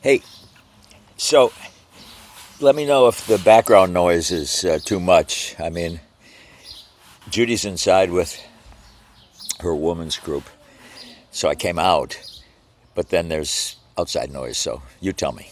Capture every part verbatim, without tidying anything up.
Hey, so let me know if the background noise is uh, too much. I mean, Judy's inside with her woman's group, so I came out, but then there's outside noise, so you tell me.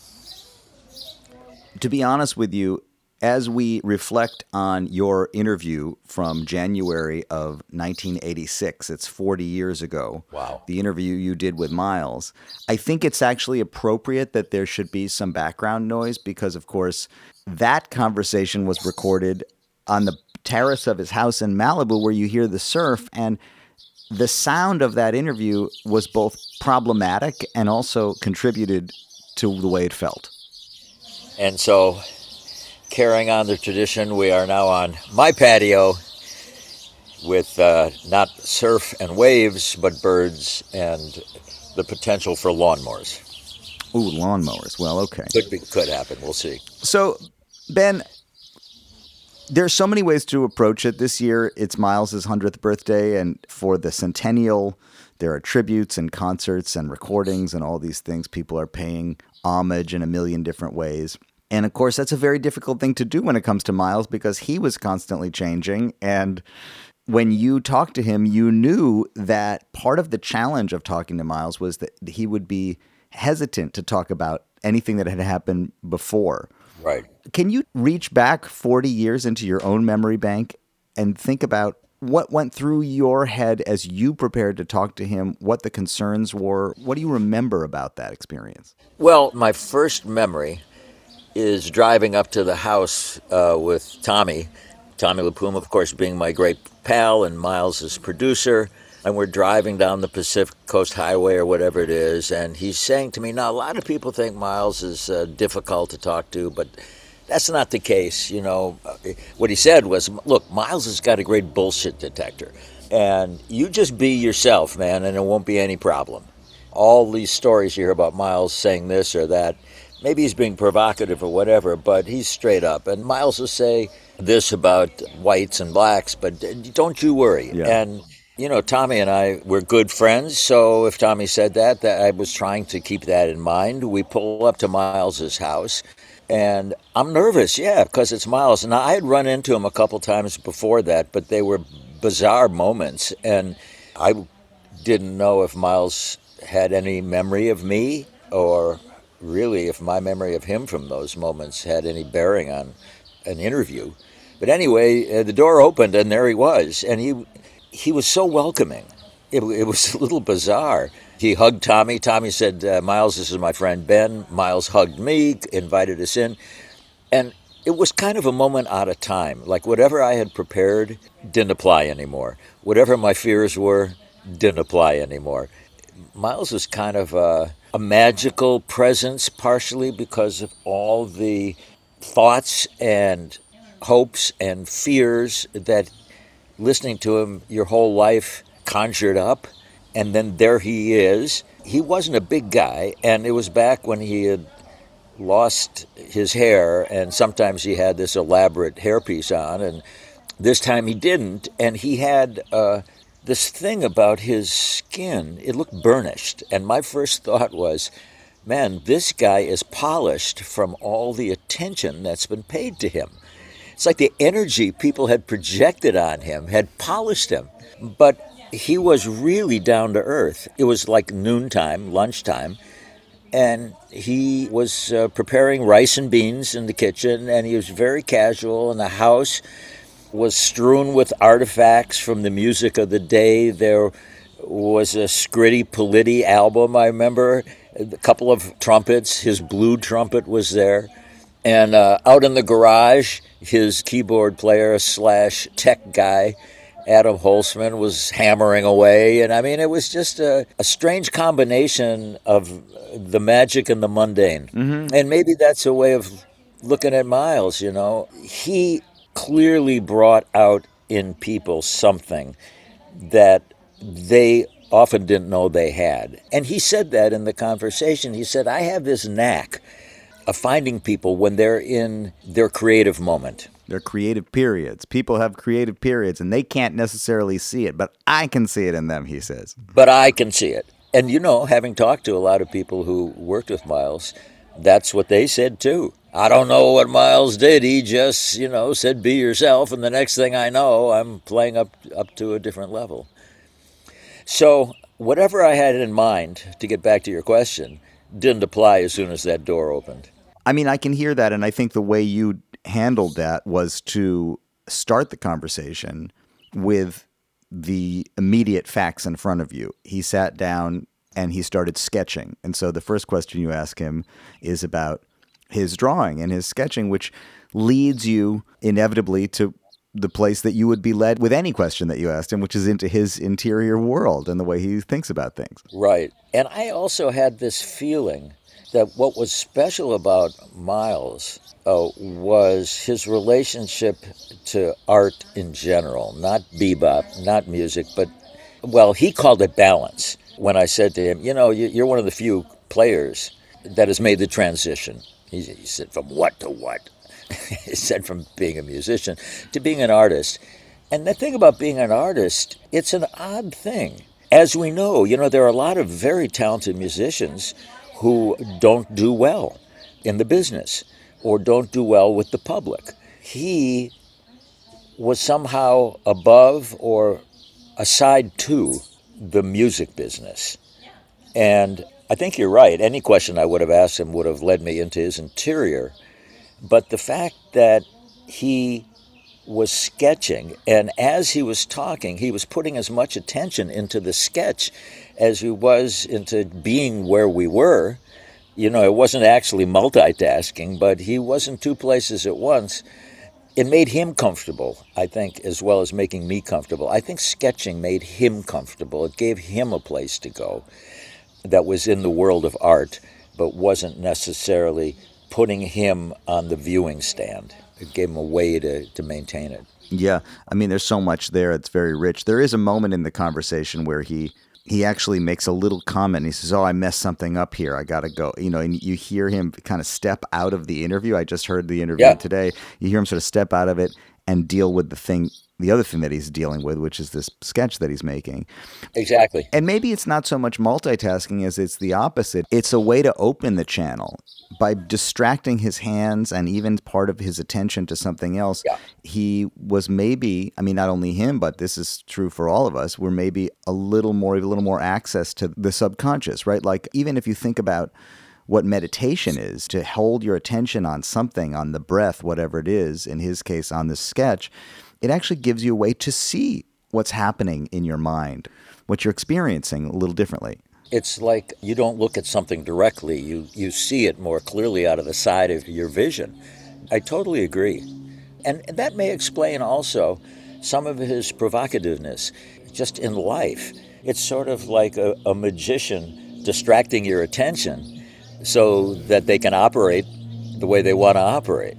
To be honest with you, as we reflect on your interview from January of nineteen eighty-six, it's forty years ago, Wow. the interview you did with Miles, I think it's actually appropriate that there should be some background noise because, of course, that conversation was recorded on the terrace of his house in Malibu where you hear the surf, and the sound of that interview was both problematic and also contributed to the way it felt. And so, carrying on the tradition, we are now on my patio with uh, not surf and waves, but birds and the potential for lawnmowers. Ooh, lawnmowers. Well, okay. Could be, could happen. We'll see. So, Ben, there's so many ways to approach it. This year, it's Miles' hundredth birthday, and for the centennial, there are tributes and concerts and recordings and all these things. People are paying homage in a million different ways. And of course, that's a very difficult thing to do when it comes to Miles because he was constantly changing. And when you talked to him, you knew that part of the challenge of talking to Miles was that he would be hesitant to talk about anything that had happened before. Right. Can you reach back forty years into your own memory bank and think about what went through your head as you prepared to talk to him, what the concerns were? What do you remember about that experience? Well, my first memory is driving up to the house uh, with Tommy, Tommy LaPuma, of course, being my great pal and Miles' producer. And we're driving down the Pacific Coast Highway or whatever it is, and he's saying to me, now, a lot of people think Miles is uh, difficult to talk to, but that's not the case. You know, what he said was, look, Miles has got a great bullshit detector, and you just be yourself, man, and it won't be any problem. All these stories you hear about Miles saying this or that, maybe he's being provocative or whatever, but he's straight up. And Miles will say this about whites and blacks, but don't you worry. Yeah. And you know, Tommy and I were good friends, so if Tommy said that, that I was trying to keep that in mind. We pull up to Miles's house, and I'm nervous, yeah, because it's Miles. Now, I had run into him a couple times before that, but they were bizarre moments, and I didn't know if Miles had any memory of me, or really if my memory of him from those moments had any bearing on an interview. But anyway, uh, the door opened, and there he was, and he... He was so welcoming. It, it was a little bizarre. He hugged Tommy. Tommy said, uh, Miles, this is my friend Ben. Miles hugged me, invited us in. And it was kind of a moment out of time. Like whatever I had prepared didn't apply anymore. Whatever my fears were didn't apply anymore. Miles was kind of a, a magical presence, partially because of all the thoughts and hopes and fears that listening to him your whole life conjured up, and then there he is. He wasn't a big guy, and it was back when he had lost his hair, and sometimes he had this elaborate hairpiece on, and this time he didn't, and he had uh, this thing about his skin. It looked burnished, and my first thought was, man, this guy is polished from all the attention that's been paid to him. It's like the energy people had projected on him had polished him. But he was really down to earth. It was like noontime, lunchtime, and he was uh, preparing rice and beans in the kitchen, and he was very casual, and the house was strewn with artifacts from the music of the day. There was a Scritti Politti album, I remember, a couple of trumpets. His blue trumpet was there. And uh, out in the garage, his keyboard player slash tech guy, Adam Holzman, was hammering away. And I mean, it was just a, a strange combination of the magic and the mundane. Mm-hmm. And maybe that's a way of looking at Miles, you know. He clearly brought out in people something that they often didn't know they had. And he said that in the conversation. He said, I have this knack of finding people when they're in their creative moment. Their creative periods. People have creative periods, and they can't necessarily see it, but I can see it in them, he says. But I can see it. And you know, having talked to a lot of people who worked with Miles, that's what they said too. I don't know what Miles did. He just, you know, said be yourself, and the next thing I know, I'm playing up up to a different level. So whatever I had in mind, to get back to your question, didn't apply as soon as that door opened. I mean, I can hear that, and I think the way you handled that was to start the conversation with the immediate facts in front of you. He sat down and he started sketching. And so the first question you ask him is about his drawing and his sketching, which leads you inevitably to the place that you would be led with any question that you asked him, which is into his interior world and the way he thinks about things. Right. And I also had this feeling that what was special about Miles uh, was his relationship to art in general, not bebop, not music, but, well, he called it balance. When I said to him, you know, you're one of the few players that has made the transition. He, he said, from what to what? He said, from being a musician to being an artist. And the thing about being an artist, it's an odd thing. As we know, you know, there are a lot of very talented musicians who don't do well in the business or don't do well with the public. He was somehow above or aside to the music business. And I think you're right. Any question I would have asked him would have led me into his interior. But the fact that he was sketching, and as he was talking, he was putting as much attention into the sketch as he was into being where we were. You know, it wasn't actually multitasking, but he was in two places at once. It made him comfortable, I think, as well as making me comfortable. I think sketching made him comfortable. It gave him a place to go that was in the world of art, but wasn't necessarily putting him on the viewing stand. It gave him a way to, to maintain it. Yeah. I mean, there's so much there. It's very rich. There is a moment in the conversation where he he actually makes a little comment. He says, oh, I messed something up here. I got to go. You know, and you hear him kind of step out of the interview. I just heard the interview Yeah. today. You hear him sort of step out of it and deal with the thing, the other thing that he's dealing with, which is this sketch that he's making. Exactly. And maybe it's not so much multitasking as it's the opposite. It's a way to open the channel by distracting his hands and even part of his attention to something else. Yeah. He was maybe, I mean, not only him, but this is true for all of us, we're maybe a little more, a little more access to the subconscious, right? Like even if you think about what meditation is, to hold your attention on something, on the breath, whatever it is, in his case, on this sketch, it actually gives you a way to see what's happening in your mind, what you're experiencing a little differently. It's like you don't look at something directly. You, you see it more clearly out of the side of your vision. I totally agree. And that may explain also some of his provocativeness just in life. It's sort of like a, a magician distracting your attention so that they can operate the way they want to operate.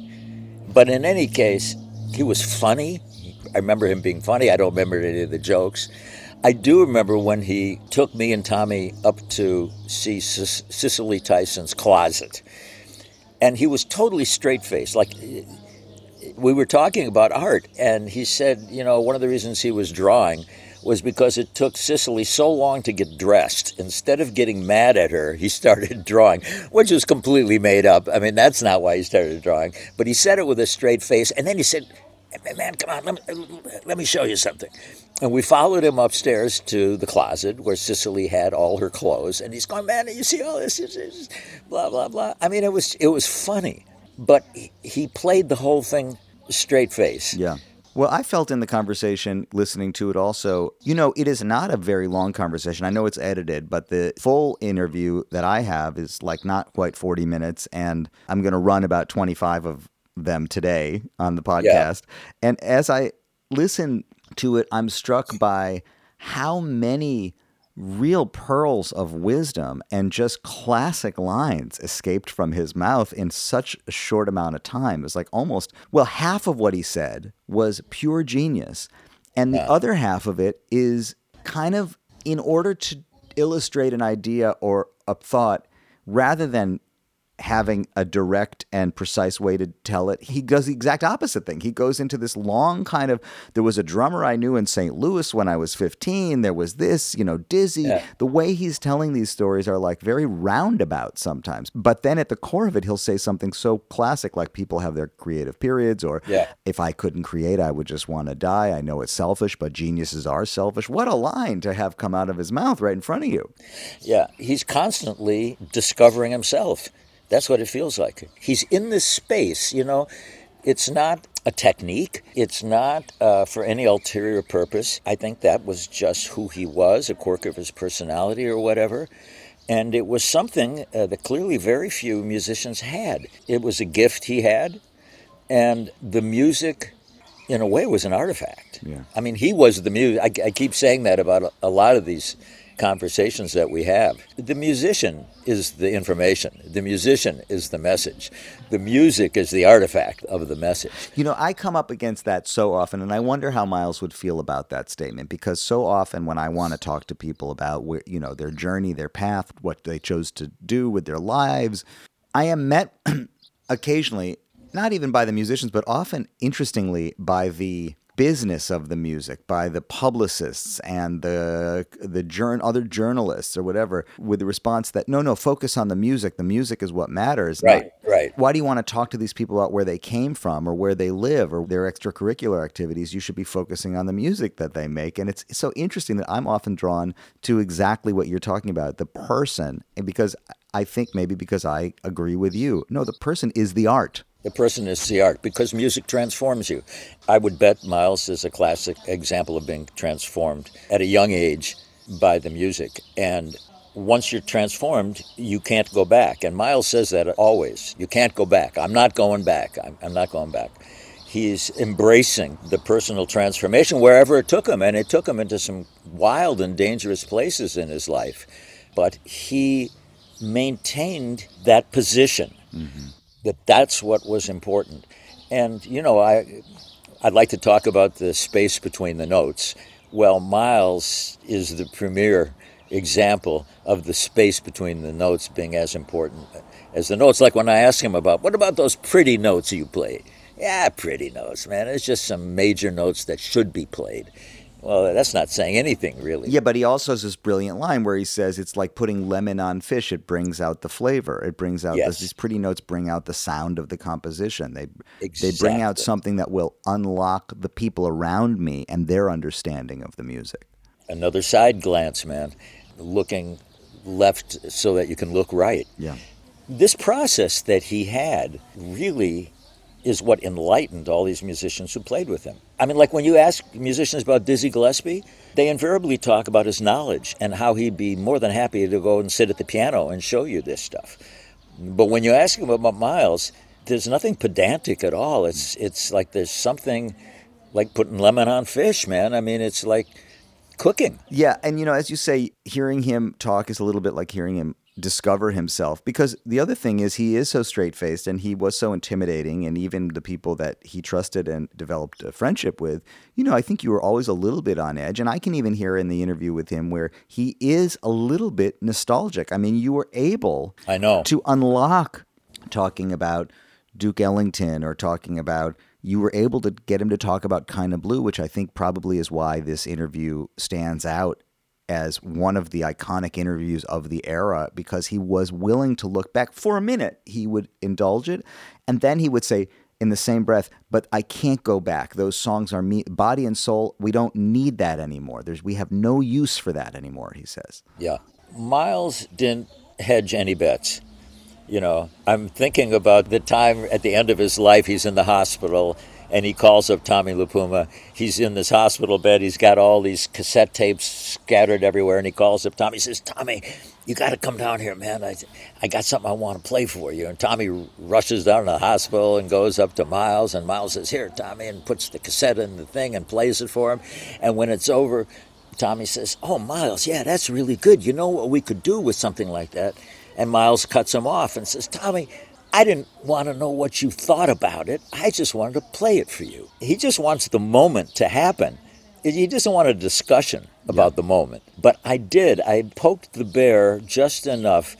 But in any case, he was funny. I remember him being funny. I don't remember any of the jokes. I do remember when he took me and Tommy up to see C- Cicely Tyson's closet. And he was totally straight-faced. Like, we were talking about art, and he said, you know, one of the reasons he was drawing was because it took Cicely so long to get dressed. Instead of getting mad at her, he started drawing, which was completely made up. I mean, that's not why he started drawing. But he said it with a straight face, and then he said, man, come on, let me, let me show you something. And we followed him upstairs to the closet where Cicely had all her clothes, and he's going, man, you see all this, blah, blah, blah. I mean, it was it was funny, but he played the whole thing straight face. Yeah. Well, I felt in the conversation, listening to it also, you know, it is not a very long conversation. I know it's edited, but the full interview that I have is like not quite forty minutes, and I'm going to run about twenty-five of them today on the podcast. Yeah. And as I listen to it, I'm struck by how many real pearls of wisdom and just classic lines escaped from his mouth in such a short amount of time. It's like almost, well, half of what he said was pure genius. And the yeah. other half of it is kind of in order to illustrate an idea or a thought, rather than having a direct and precise way to tell it. He does the exact opposite thing. He goes into this long kind of, there was a drummer I knew in Saint Louis when I was fifteen. There was this, you know, Dizzy. Yeah. The way he's telling these stories are like very roundabout sometimes. But then at the core of it, he'll say something so classic, like people have their creative periods, or Yeah. if I couldn't create, I would just want to die. I know it's selfish, but geniuses are selfish. What a line to have come out of his mouth right in front of you. Yeah, he's constantly discovering himself. That's what it feels like. He's in this space, you know. It's not a technique. It's not uh, for any ulterior purpose. I think that was just who he was, a quirk of his personality or whatever. And it was something uh, that clearly very few musicians had. It was a gift he had, and the music, in a way, was an artifact. Yeah. I mean, he was the music. I, I keep saying that about a, a lot of these conversations that we have. The musician is the information. The musician is the message. The music is the artifact of the message. You know, I come up against that so often, and I wonder how Miles would feel about that statement, because so often when I want to talk to people about where, you know, their journey, their path, what they chose to do with their lives, I am met occasionally, not even by the musicians, but often, interestingly, by the business of the music, by the publicists and the the jour- other journalists or whatever, with the response that, no, no, focus on the music. The music is what matters. Right, Not, right. why do you want to talk to these people about where they came from or where they live or their extracurricular activities? You should be focusing on the music that they make. And it's so interesting that I'm often drawn to exactly what you're talking about, the person, and because I think maybe because I agree with you. No, the person is the art. The person is the art, because music transforms you. I would bet Miles is a classic example of being transformed at a young age by the music. And once you're transformed, you can't go back. And Miles says that always. You can't go back. I'm not going back. I'm, I'm not going back. He's embracing the personal transformation wherever it took him. And it took him into some wild and dangerous places in his life. But he maintained that position. Mm-hmm. That that's what was important. And, you know, I, I'd like to talk about the space between the notes. Well, Miles is the premier example of the space between the notes being as important as the notes. Like when I ask him about, what about those pretty notes you play? Yeah, pretty notes, man. It's just some major notes that should be played. Well, that's not saying anything, really. Yeah, but he also has this brilliant line where he says it's like putting lemon on fish. It brings out the flavor. It brings out Yes. these pretty notes bring out the sound of the composition. They Exactly. they bring out something that will unlock the people around me and their understanding of the music. Another side glance, man. Looking left so that you can look right. Yeah. This process that he had really is what enlightened all these musicians who played with him. I mean, like when you ask musicians about Dizzy Gillespie, they invariably talk about his knowledge and how he'd be more than happy to go and sit at the piano and show you this stuff. But when you ask him about Miles, there's nothing pedantic at all. It's it's like there's something like putting lemon on fish, man. I mean, it's like cooking. Yeah, and you know, as you say, hearing him talk is a little bit like hearing him discover himself, because the other thing is he is so straight-faced and he was so intimidating, and even the people that he trusted and developed a friendship with, you know, I think you were always a little bit on edge. And I can even hear in the interview with him where he is a little bit nostalgic. I mean, you were able I know. to unlock talking about Duke Ellington or talking about, you were able to get him to talk about Kinda Blue, which I think probably is why this interview stands out as one of the iconic interviews of the era, because he was willing to look back. For a minute, he would indulge it, and then he would say in the same breath, but I can't go back. Those songs are me, body and soul. We don't need that anymore. There's, we have no use for that anymore, he says. Yeah. Miles didn't hedge any bets. You know, I'm thinking about the time at the end of his life, he's in the hospital, and he calls up Tommy LiPuma. He's in this hospital bed. He's got all these cassette tapes scattered everywhere, and he calls up Tommy. He says, Tommy, you got to come down here, man. I, I got something I want to play for you. And Tommy rushes down to the hospital and goes up to Miles, and Miles says, here, Tommy, and puts the cassette in the thing and plays it for him. And when it's over, Tommy says, oh, Miles, yeah, that's really good. You know what we could do with something like that? And Miles cuts him off and says, Tommy, I didn't want to know what you thought about it. I just wanted to play it for you. He just wants the moment to happen. He doesn't want a discussion about yeah. the moment. But I did. I poked the bear just enough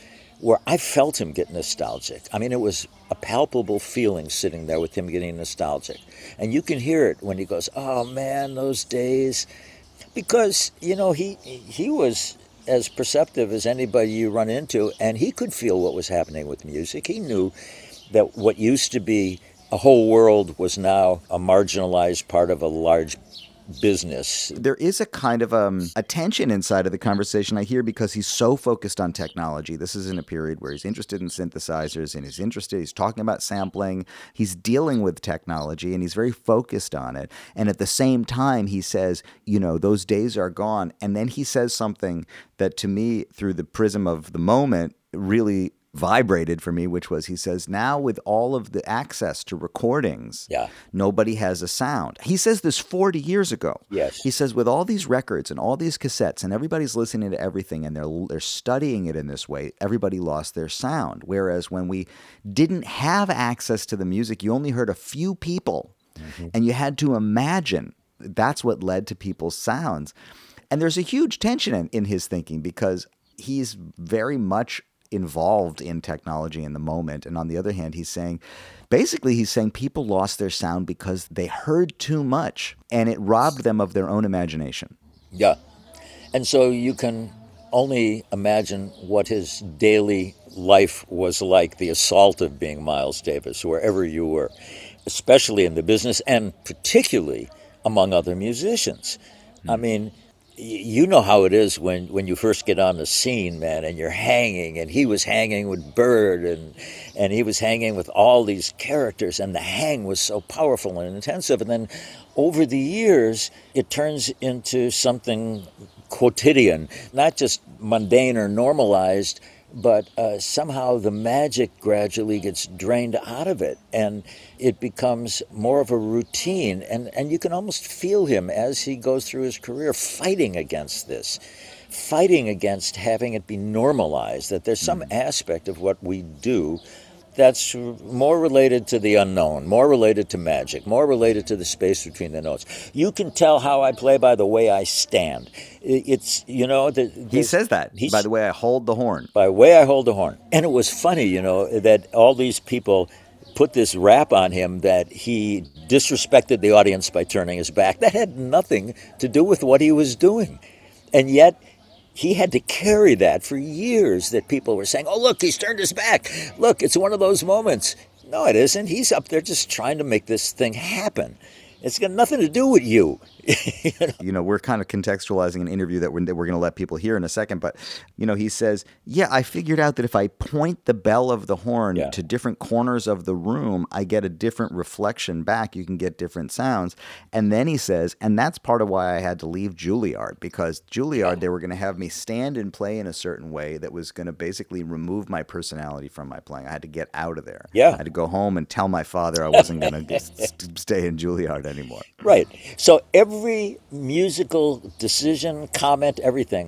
where I felt him get nostalgic. I mean, it was a palpable feeling sitting there with him getting nostalgic. And you can hear it when he goes, oh man, those days. Because, you know, he he was as perceptive as anybody you run into, and he could feel what was happening with music. He knew that what used to be a whole world was now a marginalized part of a large business. There is a kind of um, a tension inside of the conversation I hear because he's so focused on technology. This is in a period where he's interested in synthesizers and he's interested, he's talking about sampling, he's dealing with technology and he's very focused on it. And at the same time, he says, you know, those days are gone. And then he says something that to me, through the prism of the moment, really vibrated for me, which was, he says, now with all of the access to recordings, yeah. nobody has a sound. He says this forty years ago. Yes. He says with all these records and all these cassettes and everybody's listening to everything and they're they're studying it in this way, everybody lost their sound. Whereas when we didn't have access to the music, you only heard a few people mm-hmm. and you had to imagine. That's what led to people's sounds. And there's a huge tension in, in his thinking because he's very much involved in technology in the moment. And on the other hand, he's saying, basically, he's saying people lost their sound because they heard too much and it robbed them of their own imagination. Yeah. And so you can only imagine what his daily life was like, the assault of being Miles Davis, wherever you were, especially in the business and particularly among other musicians. Mm-hmm. I mean, you know how it is when, when you first get on the scene, man, and you're hanging, and he was hanging with Bird, and and he was hanging with all these characters, and the hang was so powerful and intensive. And then over the years, it turns into something quotidian, not just mundane or normalized, but uh, somehow the magic gradually gets drained out of it, and it becomes more of a routine. And, and you can almost feel him as he goes through his career fighting against this, fighting against having it be normalized, that there's some aspect of what we do that's more related to the unknown, more related to magic, more related to the space between the notes. You can tell how I play by the way I stand. It's, you know... The, he says that, by the way I hold the horn. By the way I hold the horn. And it was funny, you know, that all these people put this rap on him that he disrespected the audience by turning his back. That had nothing to do with what he was doing. And yet... he had to carry that for years, that people were saying, oh, look, he's turned his back. Look, it's one of those moments. No, it isn't. He's up there just trying to make this thing happen. It's got nothing to do with you. you, know? you know, we're kind of contextualizing an interview that we're, that we're going to let people hear in a second. But, you know, he says, yeah, I figured out that if I point the bell of the horn yeah. to different corners of the room, I get a different reflection back. You can get different sounds. And then he says, and that's part of why I had to leave Juilliard, because Juilliard, they were going to have me stand and play in a certain way that was going to basically remove my personality from my playing. I had to get out of there. Yeah. I had to go home and tell my father I wasn't going to stay in Juilliard anymore. Right. So every musical decision, comment, everything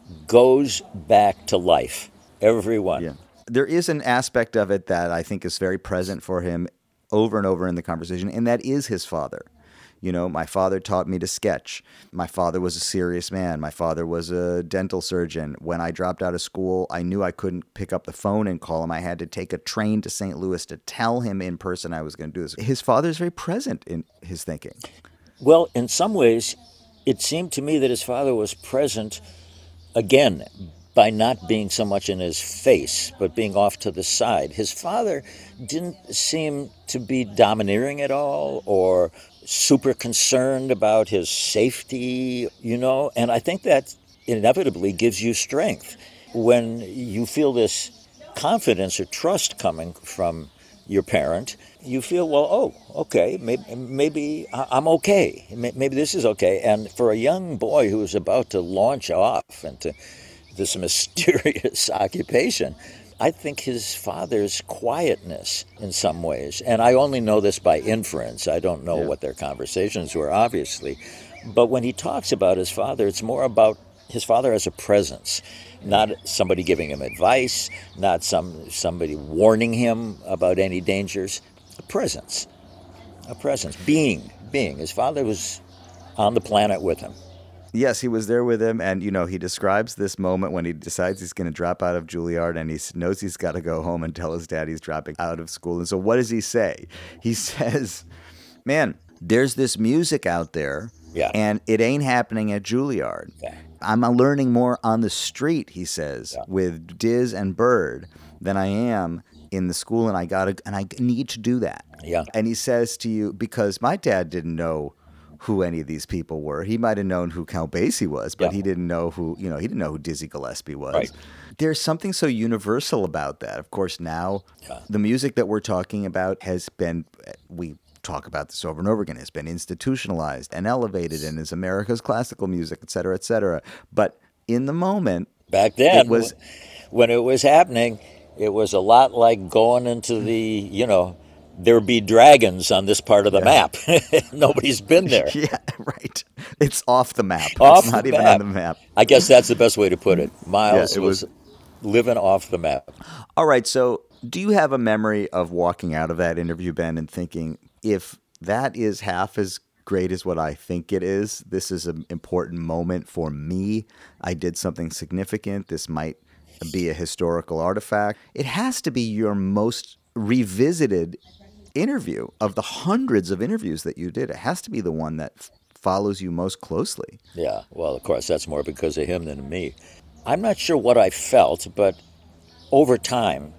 goes back to life. Everyone. Yeah. There is an aspect of it that I think is very present for him over and over in the conversation, and that is his father. You know, my father taught me to sketch. My father was a serious man. My father was a dental surgeon. When I dropped out of school, I knew I couldn't pick up the phone and call him. I had to take a train to Saint Louis to tell him in person I was going to do this. His father is very present in his thinking. Well, in some ways, it seemed to me that his father was present, again, by not being so much in his face, but being off to the side. His father didn't seem to be domineering at all or super concerned about his safety, you know, and I think that inevitably gives you strength when you feel this confidence or trust coming from your parent. You feel, well, oh, okay, maybe, maybe I'm okay. Maybe this is okay. And for a young boy who is about to launch off into this mysterious occupation, I think his father's quietness in some ways, and I only know this by inference, I don't know yeah. what their conversations were, obviously, but when he talks about his father, it's more about his father as a presence, not somebody giving him advice, not some somebody warning him about any dangers, a presence, a presence, being, being. His father was on the planet with him. Yes, he was there with him, and you know he describes this moment when he decides he's going to drop out of Juilliard, and he s- knows he's got to go home and tell his dad he's dropping out of school. And so, what does he say? He says, "Man, there's this music out there, Yeah. and it ain't happening at Juilliard. Yeah. I'm uh, learning more on the street," he says, Yeah. "with Diz and Bird than I am in the school, and I gotta, and I need to do that." Yeah. And he says to you, because my dad didn't know who any of these people were. He might have known who Count Basie was, but Yeah. he didn't know who, you know, he didn't know who Dizzy Gillespie was. Right. There's something so universal about that. Of course, now Yeah. the music that we're talking about has been, we talk about this over and over again, has been institutionalized and elevated and is America's classical music, et cetera, et cetera. But in the moment, Back then, it was, when it was happening, it was a lot like going into the, you know, there be dragons on this part of the map. Nobody's been there. yeah, right. It's off the map. Off it's not the even map. on the map. I guess that's the best way to put it. Miles Yeah, it was, was- living off the map. All right. So, do you have a memory of walking out of that interview, Ben, and thinking, if that is half as great as what I think it is, this is an important moment for me. I did something significant. This might be a historical artifact. It has to be your most revisited interview of the hundreds of interviews that you did. It has to be the one that f- follows you most closely. Yeah, well, of course, that's more because of him than me. I'm not sure what I felt, but over time,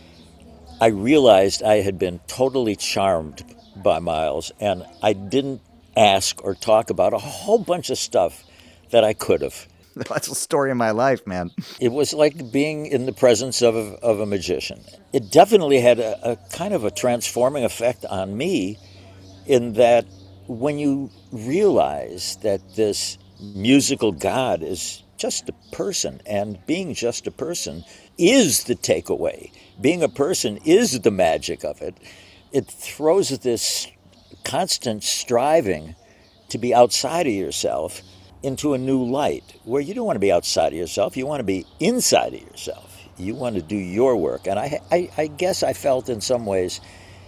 I realized I had been totally charmed by Miles, and I didn't ask or talk about a whole bunch of stuff that I could have. That's the story of my life, man. It was like being in the presence of a, of a magician. It definitely had a, a kind of a transforming effect on me, in that when you realize that this musical god is just a person, and being just a person is the takeaway. Being a person is the magic of it. It throws this constant striving to be outside of yourself into a new light, where you don't want to be outside of yourself. You want to be inside of yourself. You want to do your work. And I, I, I guess I felt in some ways,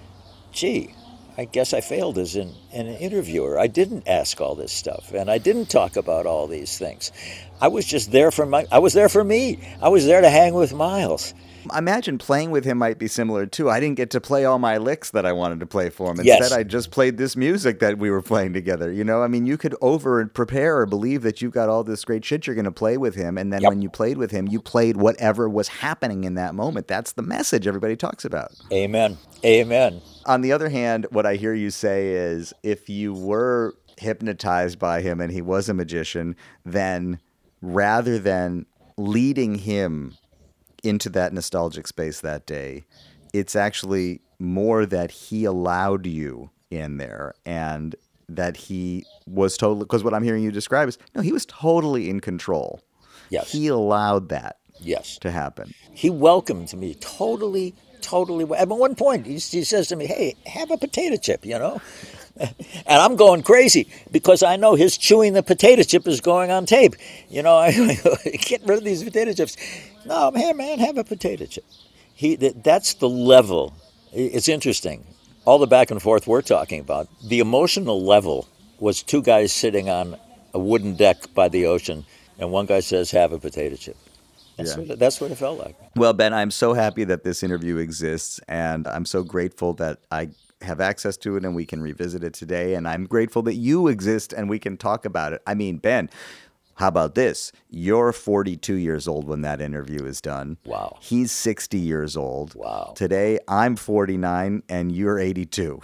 gee, I guess I failed as an, an interviewer. I didn't ask all this stuff, and I didn't talk about all these things. I was just there for my. I was there for me. I was there to hang with Miles. I imagine playing with him might be similar too. I didn't get to play all my licks that I wanted to play for him. Instead, Yes. I just played this music that we were playing together. You know, I mean, you could over and prepare or believe that you've got all this great shit you're going to play with him, and then Yep. when you played with him, you played whatever was happening in that moment. That's the message everybody talks about. Amen. Amen. On the other hand, what I hear you say is, if you were hypnotized by him and he was a magician, then rather than leading him into that nostalgic space that day, it's actually more that he allowed you in there, and that he was totally, because what I'm hearing you describe is, no, he was totally in control. Yes. He allowed that Yes. to happen. He welcomed me totally, totally. At one point, he, he says to me, "Hey, have a potato chip," you know? And I'm going crazy because I know his chewing the potato chip is going on tape. You know, I get rid of these potato chips. No, man, man, have a potato chip. He, that, that's the level. It's interesting. All the back and forth we're talking about, the emotional level was two guys sitting on a wooden deck by the ocean, and one guy says, "Have a potato chip." That's, Yeah. what, it- that's what it felt like. Well, Ben, I'm so happy that this interview exists, and I'm so grateful that I have access to it and we can revisit it today. And I'm grateful that you exist and we can talk about it. I mean, Ben, how about this? You're forty-two years old when that interview is done. Wow. He's sixty years old. Wow. Today, I'm forty-nine and you're eighty-two.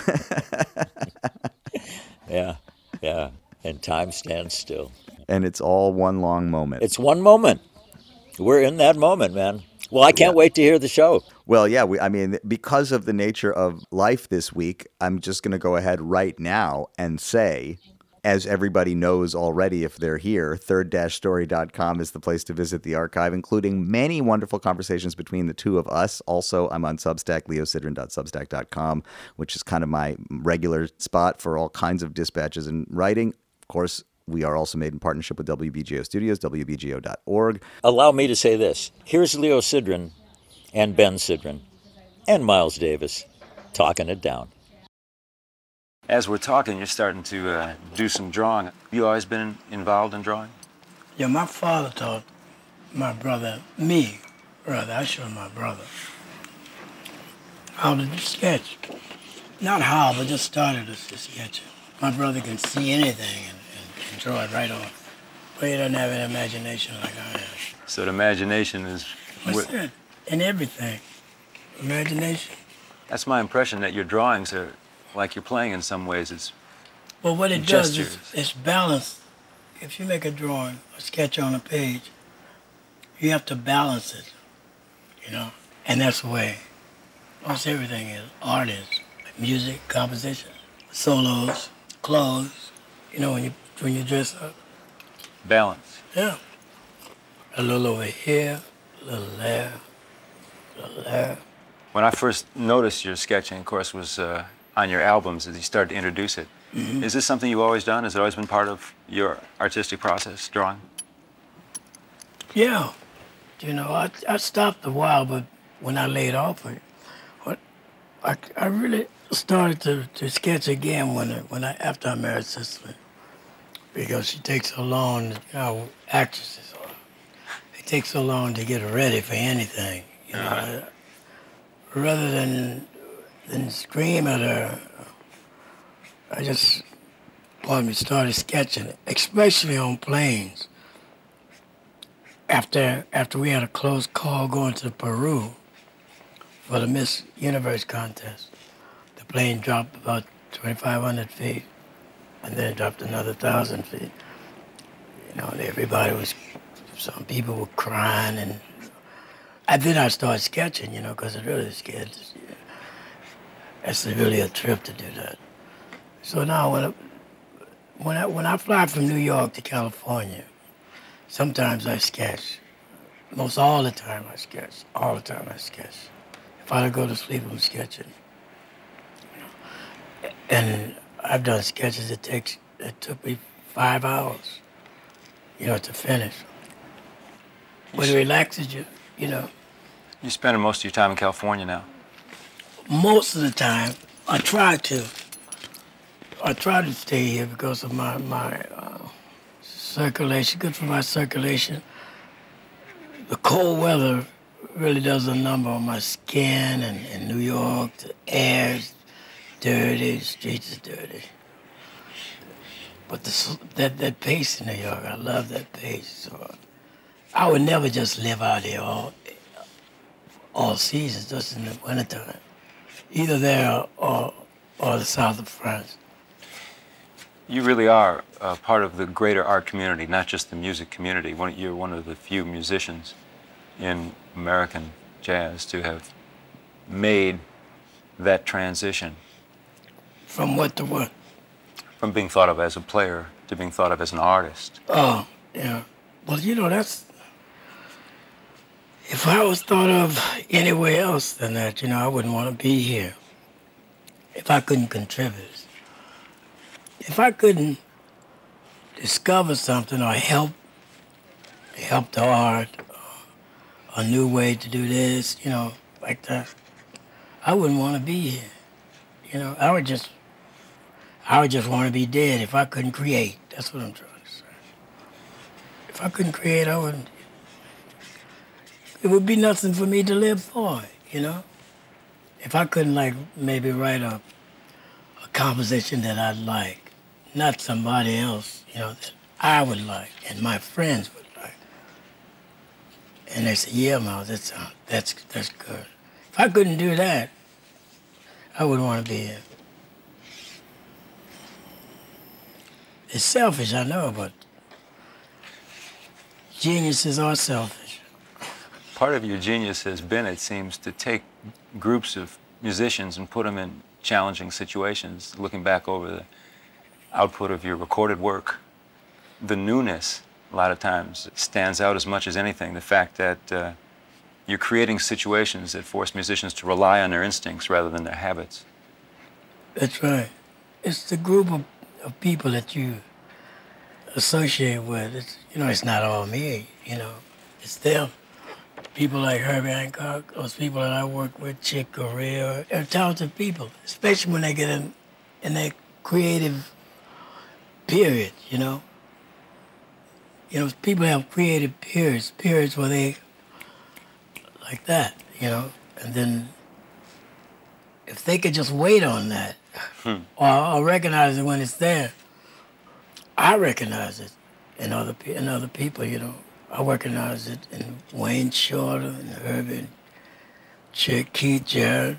Yeah, yeah. And time stands still. And it's all one long moment. It's one moment. We're in that moment, man. Well, I can't Yeah. wait to hear the show. Well, yeah, we, I mean, because of the nature of life this week, I'm just going to go ahead right now and say, as everybody knows already if they're here, third story dot com is the place to visit the archive, including many wonderful conversations between the two of us. Also, I'm on Substack, leo sidran dot substack dot com, which is kind of my regular spot for all kinds of dispatches and writing. Of course, we are also made in partnership with W B G O Studios, w b g o dot org. Allow me to say this. Here's Leo Sidran and Ben Sidran and Miles Davis talking it down. As we're talking, you're starting to uh, do some drawing. You always been involved in drawing? Yeah, my father taught my brother, me, rather, I showed my brother how to sketch. Not how, but just started to sketch. My brother can see anything and, and, and draw it right off. But he doesn't have an imagination like I have. So the imagination is... What's that? In everything. Imagination. That's my impression, that your drawings are like you're playing in some ways. It's Well, what it does gestures. is it's balance. If you make a drawing, a sketch on a page, you have to balance it, you know? And that's the way almost everything is. Art is. Like music, composition, solos, clothes, you know, when you, when you dress up. balance. Yeah. A little over here, a little there, a little there. When I first noticed your sketching, of course, was uh, on your albums as you started to introduce it. Mm-hmm. Is this something you've always done? Has it always been part of your artistic process, drawing? Yeah. You know, I, I stopped a while, but when I laid off it, what, I, I really started to, to sketch again when I, when I after I married Cicely, because she takes so long. You know, actresses, it takes so long to get ready for anything. You know, Uh-huh. rather than than scream at her, I just wanted me started sketching, especially on planes. After after we had a close call going to Peru for the Miss Universe contest, the plane dropped about twenty-five hundred feet, and then it dropped another thousand feet. You know, and everybody was, some people were crying, and I then I started sketching, you know, because it really scared. It's really a trip to do that. So now when I, when I when I fly from New York to California, sometimes I sketch. Most all the time I sketch. All the time I sketch. If I don't go to sleep, I'm sketching. And I've done sketches that takes it took me five hours, you know, to finish. But it relaxes you, you know. You're spending most of your time in California now. Most of the time, I try to. I try to stay here because of my my uh, circulation. Good for my circulation. The cold weather really does a number on my skin, and in New York, the air's dirty, the streets is dirty. But the, s- that that pace in New York, I love that pace. So I would never just live out here all all seasons, just in the wintertime. Either there or or the south of France. You really are uh, part of the greater art community, not just the music community. One, you're one of the few musicians in American jazz to have made that transition From what to what? from being thought of as a player to being thought of as an artist. Oh, yeah. Well, you know, that's... If I was thought of anywhere else than that, you know, I wouldn't want to be here. If I couldn't contribute. If I couldn't discover something or help, help the art, or a new way to do this, you know, like that, I wouldn't want to be here. You know, I would just, I would just want to be dead if I couldn't create. That's what I'm trying to say. If I couldn't create, I wouldn't. It would be nothing for me to live for, you know? If I couldn't, like, maybe write a, a composition that I like, not somebody else, you know, that I would like and my friends would like. And they say, yeah, Miles, that's, uh, that's, that's good. If I couldn't do that, I wouldn't want to be here. It's selfish, I know, but geniuses are selfish. Part of your genius has been, it seems, to take groups of musicians and put them in challenging situations. Looking back over the output of your recorded work, the newness, a lot of times, stands out as much as anything. The fact that uh, you're creating situations that force musicians to rely on their instincts rather than their habits. That's right. It's the group of, of people that you associate with. It's, you know, it's not all me, you know. It's them. People like Herbie Hancock, those people that I work with, Chick Corea, they're talented people, especially when they get in, in their creative period, you know. You know, people have creative periods, periods where they like that, you know, and then if they could just wait on that Hmm. or, or recognize it when it's there, I recognize it in other pe- in other people, you know. I recognize it in Wayne Shorter and Herbie, Chick, Keith Jarrett,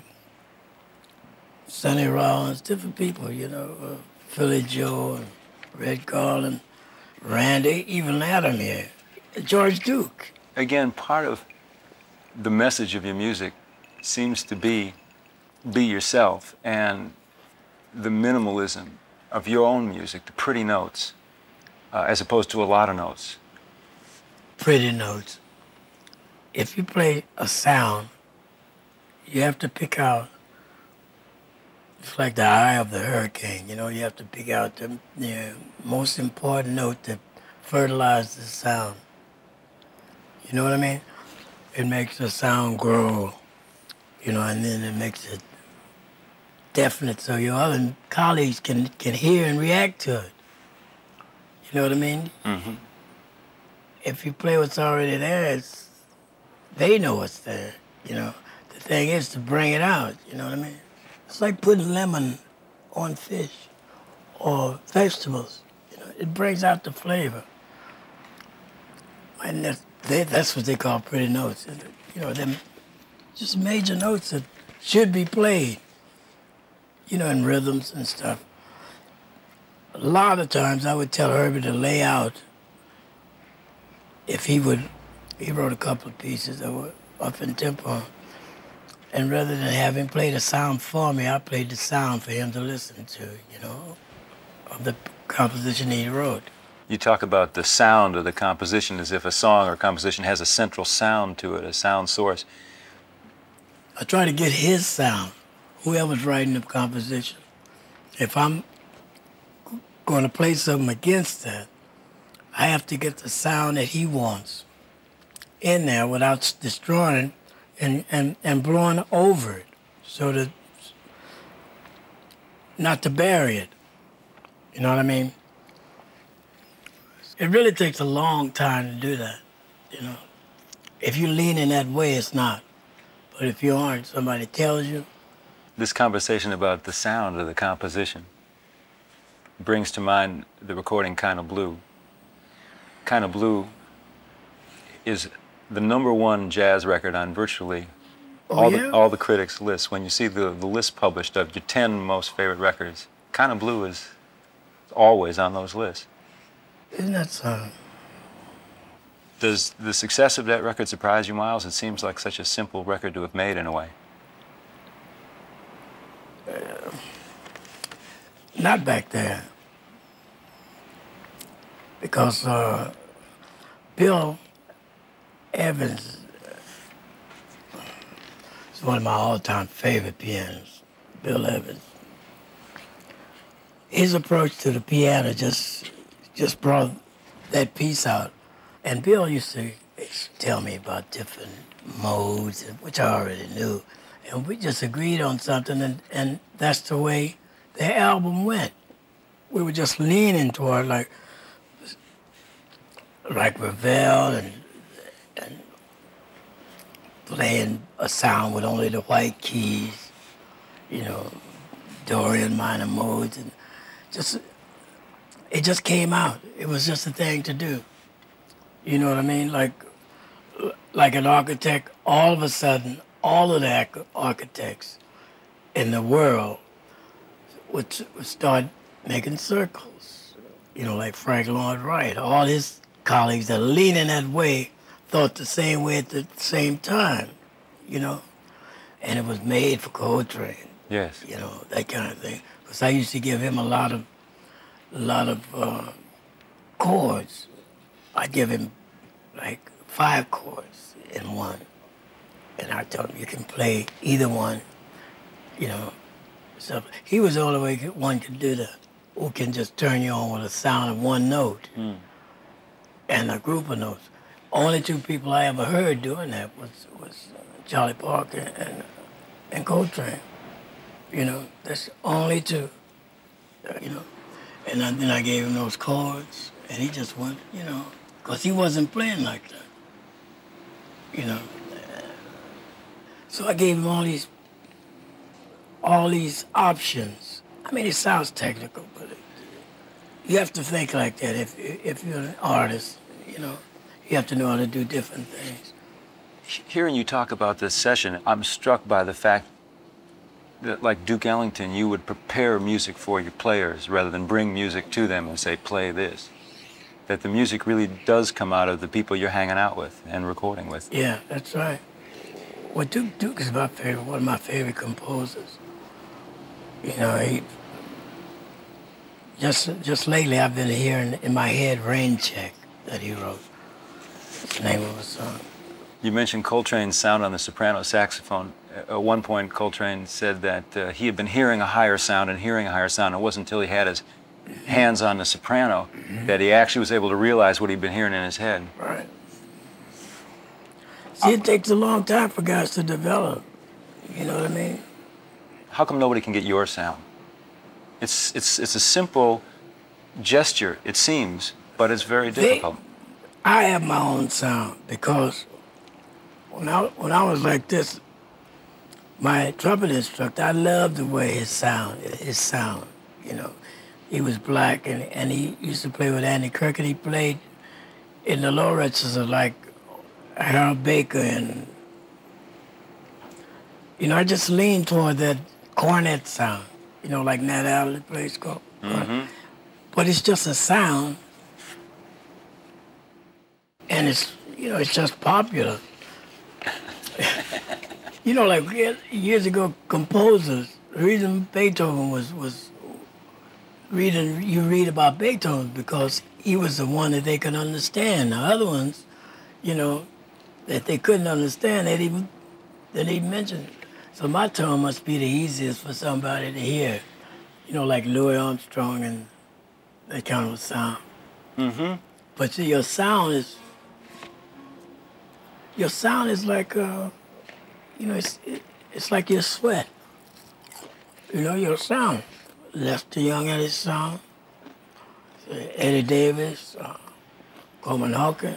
Sonny Rollins, different people, you know, uh, Philly Joe, and Red Garland, Randy, even Adamir, George Duke. Again, part of the message of your music seems to be be yourself, and the minimalism of your own music, the pretty notes, uh, as opposed to a lot of notes. Pretty notes. If you play a sound, you have to pick out, it's like the eye of the hurricane, you know, you have to pick out the, the most important note that fertilizes the sound. You know what I mean? It makes the sound grow, you know, and then it makes it definite so your other colleagues can, can hear and react to it. You know what I mean? Mm-hmm. If you play what's already there, it's, they know what's there, you know. The thing is to bring it out, you know what I mean? It's like putting lemon on fish or vegetables. You know, it brings out the flavor. And that's, they, that's what they call pretty notes. You know, them just major notes that should be played, you know, in rhythms and stuff. A lot of times I would tell Herbie to lay out, if he would, he wrote a couple of pieces that were up in tempo. And rather than have him play the sound for me, I played the sound for him to listen to, you know, of the composition he wrote. You talk about the sound of the composition as if a song or composition has a central sound to it, a sound source. I try to get his sound, whoever's writing the composition. If I'm going to play something against that, I have to get the sound that he wants in there without destroying it and, and, and blowing over it, so that not to bury it. You know what I mean? It really takes a long time to do that, you know. If you lean in that way, it's not. But if you aren't, somebody tells you. This conversation about the sound of the composition brings to mind the recording Kind of Blue. Kind of Blue is the number one jazz record on virtually Oh, all, yeah? the, all the critics' lists. When you see the, the list published of your ten most favorite records, Kind of Blue is always on those lists. Isn't that something? Does the success of that record surprise you, Miles? It seems like such a simple record to have made in a way. Uh, not back there. Because uh, Bill Evans is one of my all-time favorite pianists, Bill Evans. His approach to the piano just just brought that piece out. And Bill used to tell me about different modes, which I already knew. And we just agreed on something, and, and that's the way the album went. We were just leaning toward like like Ravel and, and playing a sound with only the white keys, you know, Dorian minor modes, and just it just came out. It was just a thing to do. You know what I mean? Like like an architect, all of a sudden, all of the arch- architects in the world would, would start making circles. You know, like Frank Lloyd Wright. All his colleagues that are leaning that way thought the same way at the same time, you know? And it was made for Coltrane. Yes. You know, that kind of thing. Because I used to give him a lot of, a lot of uh, chords. I'd give him like five chords in one. And I told him, you can play either one, you know. So he was the only way one could do that, who can just turn you on with a sound of one note Mm. and a group of notes. Only two people I ever heard doing that was, was Charlie Parker and, and Coltrane. You know, that's only two. you know. And I, then I gave him those chords, and he just went, you know, because he wasn't playing like that, you know. So I gave him all these, all these options. I mean, it sounds technical, but it, you have to think like that if if you're an artist, you know. You have to know how to do different things. Hearing you talk about this session, I'm struck by the fact that, like Duke Ellington, you would prepare music for your players rather than bring music to them and say, play this. That the music really does come out of the people you're hanging out with and recording with. Yeah, that's right. Well, Duke, Duke is my favorite, one of my favorite composers. You know, he, just just lately I've been hearing in my head Rain Check that he wrote. That's the name of a song. You mentioned Coltrane's sound on the soprano saxophone. At one point, Coltrane said that uh, he had been hearing a higher sound and hearing a higher sound. It wasn't until he had his hands on the soprano mm-hmm. that he actually was able to realize what he'd been hearing in his head. Right. See, it takes a long time for guys to develop. You know what I mean? How come nobody can get your sound? It's it's it's a simple gesture, it seems, but it's very difficult. They, I have my own sound because when I when I was like this, my trumpet instructor, I loved the way his sound, his sound, you know. He was black and, and he used to play with Andy Kirk and he played in the low registers of like Harold Baker and, you know, I just leaned toward that cornet sound, you know, like Nat Adderley plays. Mm-hmm. But it's just a sound. And it's, you know, it's just popular. You know, like years ago, composers, the reason Beethoven was, was reading, you read about Beethoven because he was the one that they could understand. The other ones, you know, that they couldn't understand, they'd even, they didn't mention it. So my tone must be the easiest for somebody to hear. You know, like Louis Armstrong and that kind of sound. Mm-hmm. But see, your sound is, Your sound is like, uh, you know, it's it, it's like your sweat. You know, your sound. Lester Young had his sound. Eddie Davis, uh, Coleman Hawkins,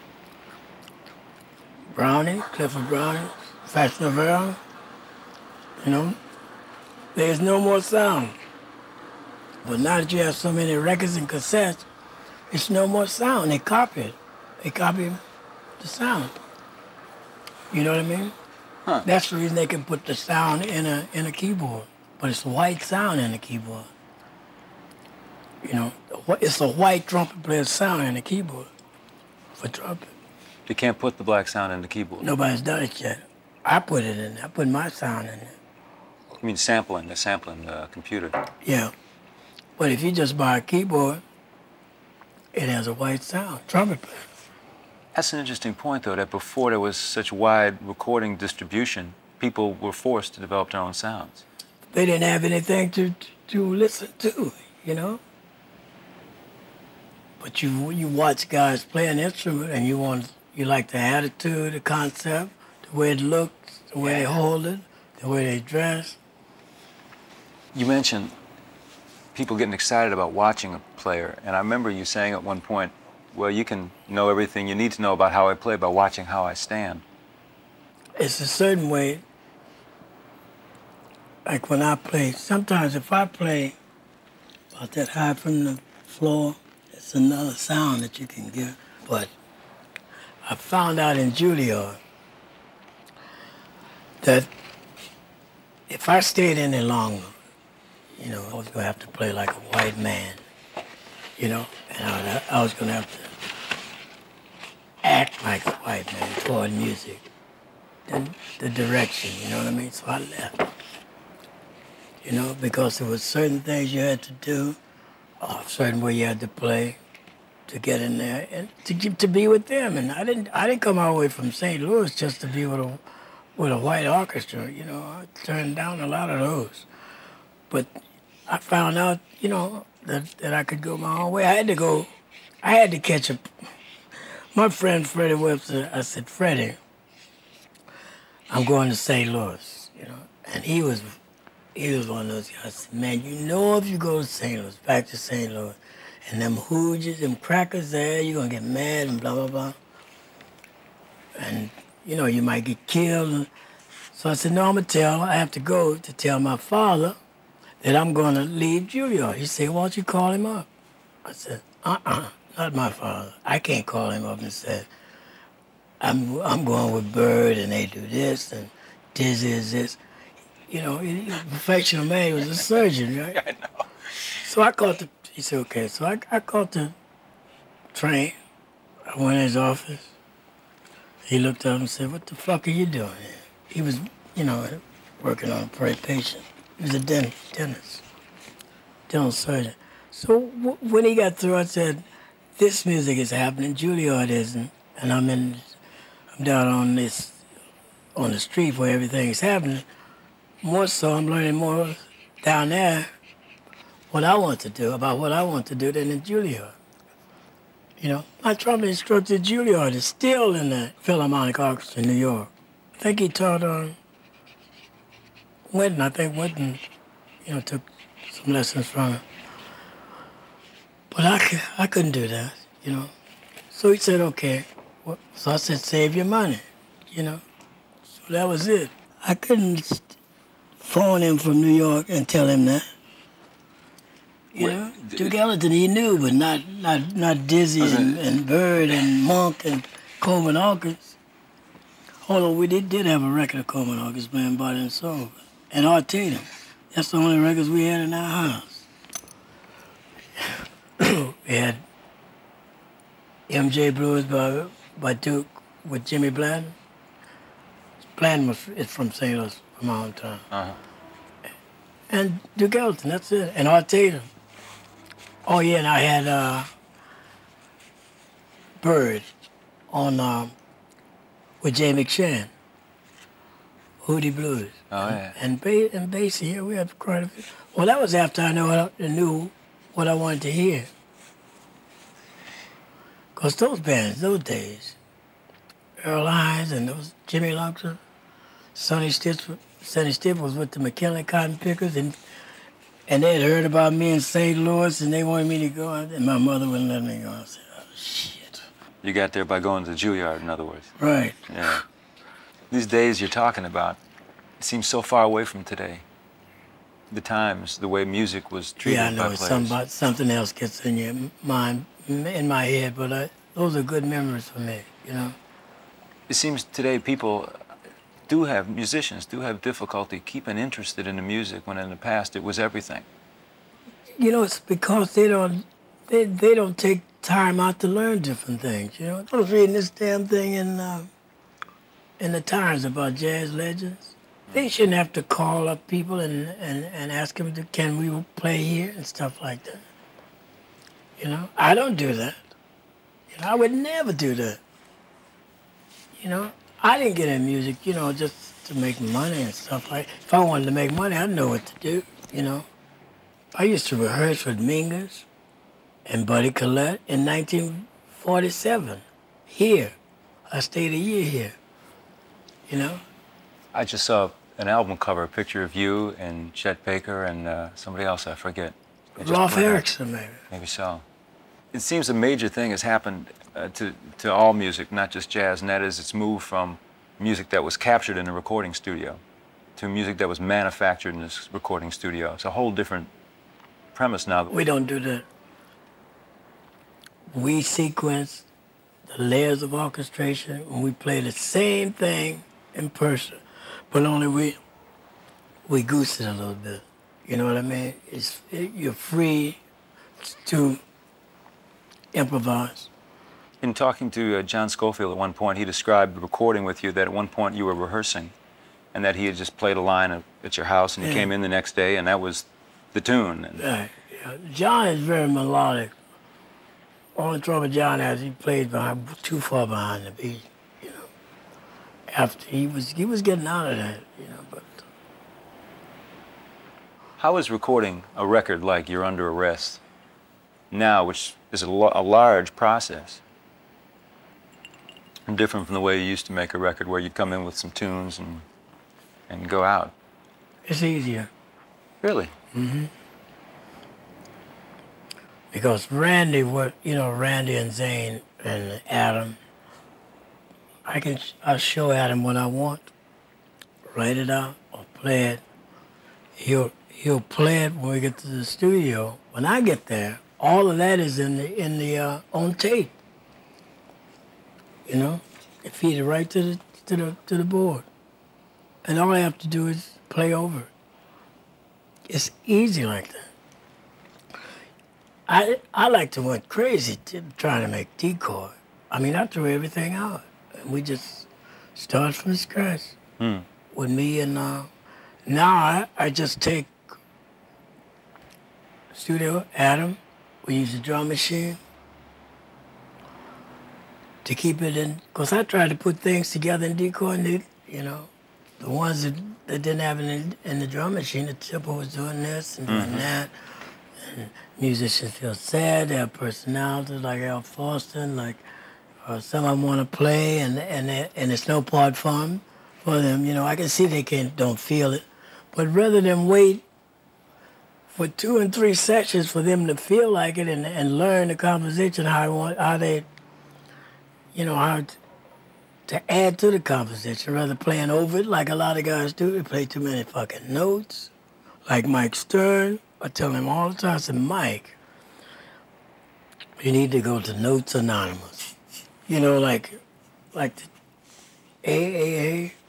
Brownie, Clifford Brownie, Fats Navarro. You know, there's no more sound. But now that you have so many records and cassettes, it's no more sound. They copy it. They copy the sound. You know what I mean? Huh. That's the reason they can put the sound in a in a keyboard. But it's white sound in the keyboard. You know, it's a white trumpet player's sound in the keyboard for trumpet. You can't put the black sound in the keyboard? Nobody's done it yet. I put it in there. I put my sound in there. You mean sampling, the sampling the computer? Yeah. But if you just buy a keyboard, it has a white sound, trumpet player. That's an interesting point, though, that before there was such wide recording distribution, people were forced to develop their own sounds. They didn't have anything to to listen to, you know? But you you watch guys play an instrument and you want you like the attitude, the concept, the way it looks, the way they hold it, the way they dress. You mentioned people getting excited about watching a player, and I remember you saying at one point, well, you can know everything you need to know about how I play by watching how I stand. It's a certain way, like when I play, sometimes if I play about that high from the floor, it's another sound that you can get. But I found out in Juilliard that if I stayed any longer, you know, I was gonna have to play like a white man, you know, and I, I was gonna have to act like a white man toward music, the, the direction, you know what I mean? So I left, you know, because there was certain things you had to do, or a certain way you had to play to get in there and to get, to be with them. And I didn't I didn't come all the way from Saint Louis just to be with a with a white orchestra, you know. I turned down a lot of those. But I found out, you know, that, that I could go my own way. I had to go, I had to catch a, my friend Freddie Webster, I said, Freddie, I'm going to Saint Louis, you know. And he was, He was one of those guys. I said, man, you know if you go to Saint Louis, back to Saint Louis, and them hooges, them crackers there, you're gonna get mad and blah blah blah. And you know, you might get killed. So I said, no, I'm gonna tell, I have to go to tell my father that I'm gonna leave Juilliard. He said, why don't you call him up? I said, uh-uh, not my father. I can't call him up and say, I'm I'm going with Bird and they do this and Dizzy is this. You know, he, he was a professional man, he was a surgeon, right? I know. So I called the, he said, okay. So I, I called the train. I went in his office. He looked up and said, what the fuck are you doing here? He was, you know, working on a prey patient. He was a dent, dentist, dental surgeon. So w- when he got through, I said, this music is happening, Juilliard isn't. And I'm in, I'm down on this, on the street where everything is happening. More so, I'm learning more down there what I want to do, about what I want to do than in Juilliard. You know, my trumpet instructor at Juilliard is still in the Philharmonic Orchestra in New York. I think he taught on Winton. I think Winton, you know, took some lessons from him. But I, c- I couldn't do that, you know. So he said, okay. Well, so I said, save your money, you know. So that was it. I couldn't phone him from New York and tell him that. You Wait, know, d- Duke Ellington he knew, but not not not Dizzy Was it- and, and Bird and Monk and Coleman Hawkins. Although we did, did have a record of Coleman Hawkins playing Body and Soul. And Art Tatum. That's the only records we had in our house. We had M J Blues by, by Duke with Jimmy Blanton. Blanton was is from Saint Louis, from my hometown. Uh-huh. And Duke Ellington, that's it. And Art Tatum. Oh yeah, and I had uh, Bird on um, with Jay McShann, Hootie Blues. Oh, yeah. And ba- and Basie, yeah, we had quite a few. Well, that was after I knew what I knew what I wanted to hear. Because those bands, those days, Earl Hines and those Jimmy Luxor, Sonny Stitt, Sonny Stitt was with the McKinley Cotton Pickers, and and they had heard about me in Saint Louis, and they wanted me to go, and my mother wouldn't let me go. I said, oh, shit. You got there by going to Juilliard, in other words. Right. Yeah. These days you're talking about seem so far away from today. The times, the way music was treated Yeah, I by know. players. Some, about, something else gets in your mind, in my head, but I, those are good memories for me, you know? It seems today people do have, musicians do have difficulty keeping interested in the music when in the past it was everything. You know, it's because they don't, they, they don't take time out to learn different things, you know? I was reading this damn thing in, uh, in the Times about jazz legends. They shouldn't have to call up people and, and, and ask them, to, can we play here and stuff like that. You know, I don't do that. You know, I would never do that. You know, I didn't get in music, you know, just to make money and stuff like. If I wanted to make money, I'd know what to do. You know, I used to rehearse with Mingus and Buddy Collette in nineteen forty-seven. Here, I stayed a year here. You know. I just saw an album cover, a picture of you and Chet Baker and uh, somebody else, I forget. They just Rolf put it out. Erickson, maybe. Maybe so. It seems a major thing has happened uh, to, to all music, not just jazz, and that is it's moved from music that was captured in a recording studio to music that was manufactured in this recording studio. It's a whole different premise now. We don't do that. We sequence the layers of orchestration and we play the same thing in person, but only we we goose it a little bit. You know what I mean? It's it, you're free to improvise. In talking to uh, John Scofield at one point, he described recording with you that at one point you were rehearsing and that he had just played a line of, at your house and you Yeah. came in the next day and that was the tune. And Right. Yeah. John is very melodic. Only trouble John has, he plays behind, too far behind the beat. You know, after he was he was getting out of that. You know, but how is recording a record like You're Under Arrest now, which is a, lo- a large process, and different from the way you used to make a record where you'd come in with some tunes and, and go out? it's easier. Really? Mm-hmm. Because Randy, what you know, Randy and Zane and Adam, I can I show Adam what I want, write it out or play it. He'll he'll play it when we get to the studio. When I get there, all of that is in the in the uh, on tape. You know, it feeds it right to the to the to the board, and all I have to do is play over it. It's easy like that. I I like to went crazy to, trying to make decoy. I mean, I threw everything out, and we just start from scratch Hmm. with me and uh, now I, I just take studio Adam. We use a drum machine to keep it in, because I tried to put things together in decoy, and they, you know, the ones that, that didn't have it in, in the drum machine, the tempo was doing this and doing Mhm. that. And musicians feel sad, they have personalities like Al Fawston, like uh, some of them want to play, and and they- and it's no part for them, for them. You know, I can see they can't don't feel it, but rather than wait for two and three sessions for them to feel like it and, and learn the composition, how I want, how they, you know, how t- to add to the composition, rather playing over it like a lot of guys do. They play too many fucking notes, like Mike Stern. I tell him all the time, I said, Mike, you need to go to Notes Anonymous. You know, like, like the A A A.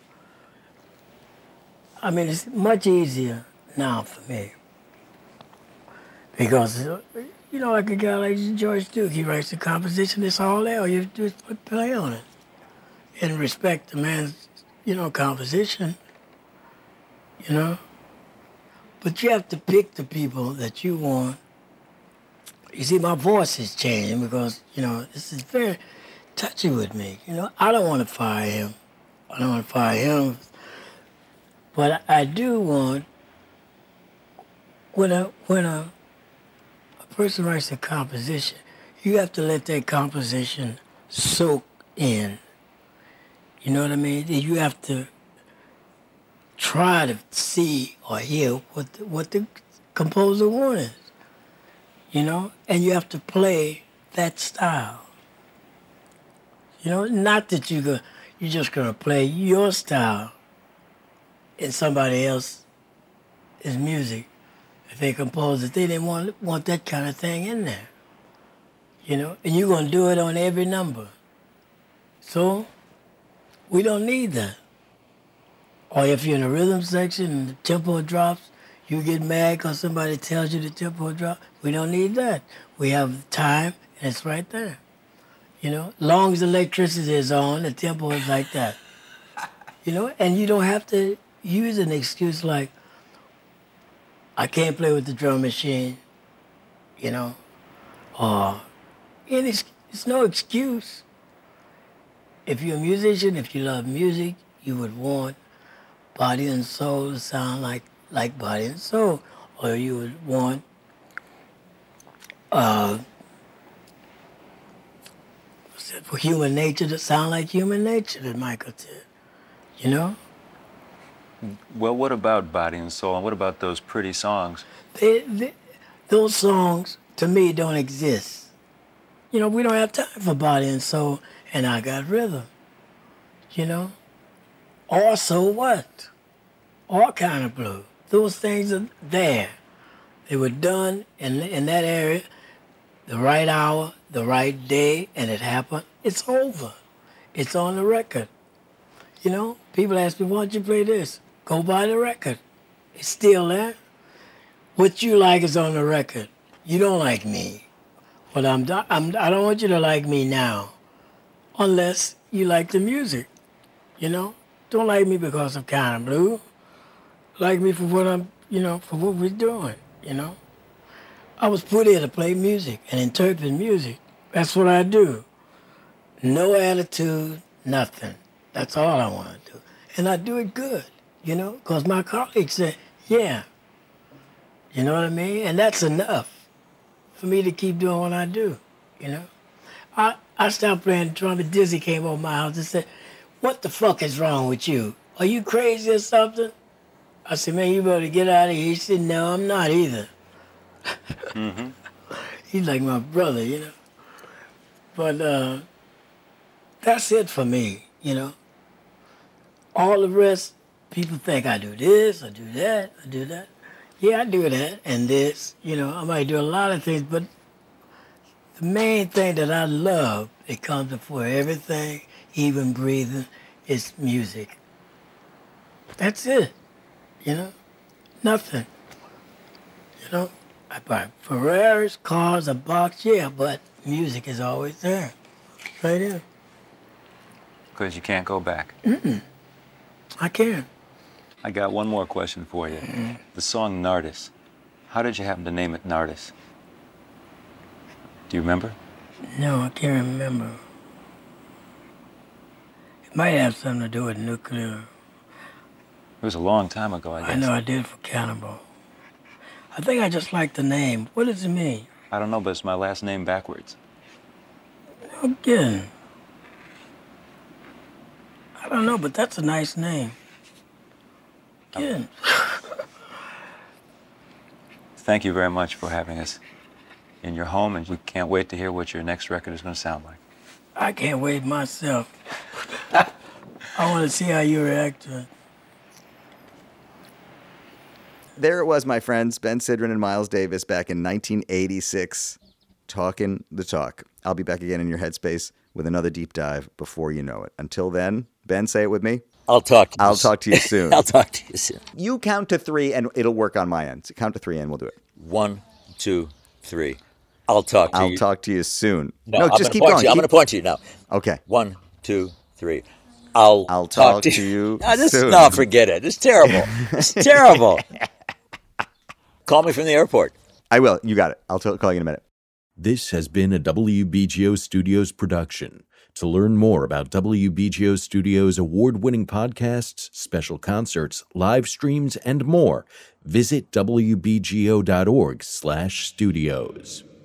I mean, it's much easier now for me. Because, uh, you know, like a guy like George Duke, he writes the composition, it's all there. All you have to do is put play on it. And respect the man's, you know, composition, you know. But you have to pick the people that you want. You see, my voice is changing because, you know, this is very touchy with me. You know, I don't want to fire him. I don't want to fire him. But I do want, when a, when a, a person writes a composition, you have to let that composition soak in. You know what I mean? You have to try to see or hear what the, what the composer wanted, you know? And you have to play that style. You know, not that you go, you're just going to play your style in somebody else's music. If they compose it, they didn't want, want that kind of thing in there, you know? And you're going to do it on every number. So we don't need that. Or if you're in a rhythm section and the tempo drops, you get mad because somebody tells you the tempo drops. We don't need that. We have time, and it's right there. You know, long as the electricity is on, the tempo is like that. You know, and you don't have to use an excuse like, I can't play with the drum machine, you know, or any, it's no excuse. If you're a musician, if you love music, you would want Body and Soul to sound like like Body and Soul, or you would want uh, what's that, for Human Nature to sound like Human Nature that Michael did, you know? Well, what about Body and Soul, and what about those pretty songs? They, they, those songs, to me, don't exist. You know, we don't have time for Body and Soul, and I Got Rhythm, you know? Or So What? All kind of blue. Those things are there. They were done in in that area, the right hour, the right day, and it happened. It's over. It's on the record. You know, people ask me, why don't you play this? Go buy the record. It's still there. What you like is on the record. You don't like me. But I'm, I'm I don't want you to like me now, unless you like the music. You know, don't like me because I'm kind of blue. Like me for what I'm, you know, for what we're doing, you know. I was put here to play music and interpret music. That's what I do. No attitude, nothing. That's all I want to do. And I do it good, you know, because my colleagues say, yeah. You know what I mean? And that's enough for me to keep doing what I do, you know. I, I stopped playing trumpet. Dizzy came over my house and said, what the fuck is wrong with you? Are you crazy or something? I said, man, you better get out of here. He said, no, I'm not either. Mm-hmm. He's like my brother, you know. But uh, that's it for me, you know. All the rest, people think I do this, I do that, I do that. Yeah, I do that and this, you know. I might do a lot of things, but the main thing that I love, it comes before everything, even breathing, is music. That's it, you know. Nothing, you know. I buy Ferraris, cars, a box, yeah, but music is always there, right here. Because you can't go back. Mm-mm. I can. I got one more question for you. Mm-hmm. The song Nardis. How did you happen to name it Nardis? Do you remember? No, I can't remember. It might have something to do with nuclear. It was a long time ago, I guess. I know I did for Cannibal. I think I just like the name. What does it mean? I don't know, but it's my last name backwards. Again. I don't know, but that's a nice name. Again. Thank you very much for having us in your home, and we can't wait to hear what your next record is going to sound like. I can't wait myself. I want to see how you react to it. There it was, my friends, Ben Sidran and Miles Davis back in nineteen eighty-six, talking the talk. I'll be back again in your headspace with another deep dive before you know it. Until then, Ben, say it with me. I'll talk to you I'll talk to you soon. I'll talk to you soon. You count to three, and it'll work on my end. So count to three, and we'll do it. One, two, three. I'll talk to I'll you. I'll talk to you soon. No, no I'm just keep point going. You. I'm Keep... going to point to you now. Okay. One, two, three. I'll, I'll talk, talk to to you no, this, soon. No, forget it. It's terrible. It's terrible. Call me from the airport. I will. You got it. I'll t- call you in a minute. This has been a W B G O Studios production. To learn more about W B G O Studios' award-winning podcasts, special concerts, live streams, and more, visit W B G O dot org slash studios.